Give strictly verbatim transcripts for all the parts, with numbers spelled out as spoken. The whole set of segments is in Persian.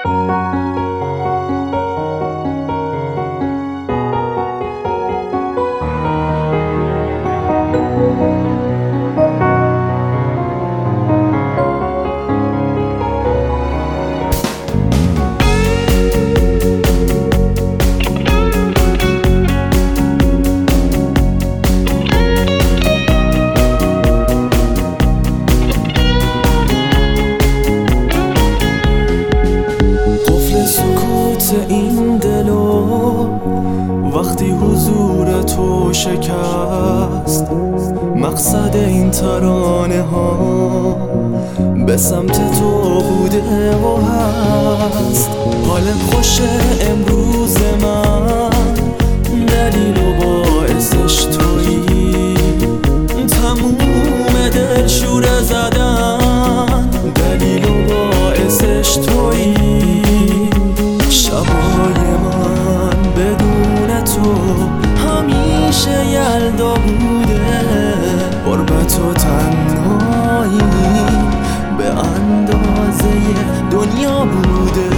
این دلو وقتی حضور تو شکست، مقصد این ترانه ها به سمت تو بوده و هست. حال خوش امروز من دلیل و باعثش تویی، تموم دل شوره زدن دلیل و باعثش تویی. شبای من بدون تو همیشه یلدا بوده، غربت و تنهایی به اندازه دنیا بوده.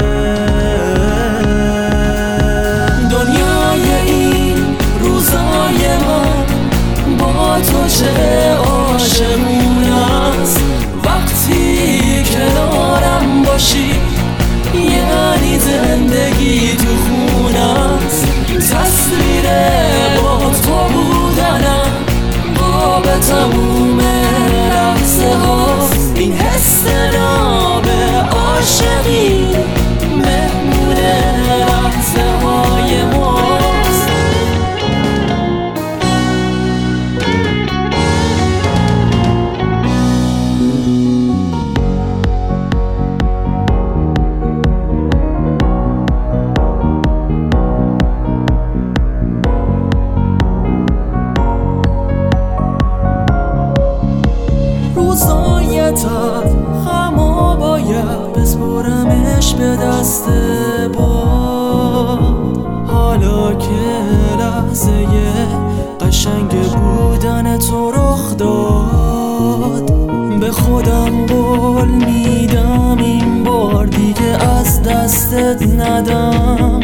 دنیای این روزای من با تو چه عاشقونه است، وقتی کنارم باشی یعنی زندگی تو خونه است. تصویر با تو بودنم با به تموم لحظه هاست. این حس ناب عاشقی مهمون لحظه های ماست. همه باید بسپرمش به دست با، حالا که لحظه قشنگ بودن تو رخ داد. به خودم قول میدم این بار دیگه از دستت ندم،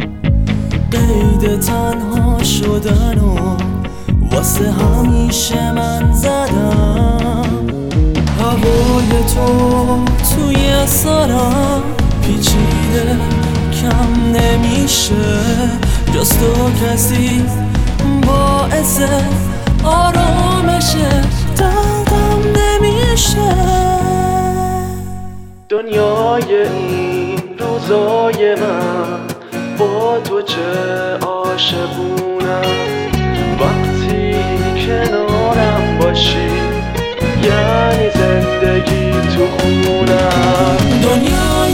قید تنها شدن و واسه همیشه من زدم. هوای تو توی سرم پیچیده کم نمیشه، جز تو کسی باعث آرامش دلم نمیشه. دنیای این روزای من با تو چه عاشقونم، وقتی کنارم باشی یعنی زندگی تو خونم. دنیا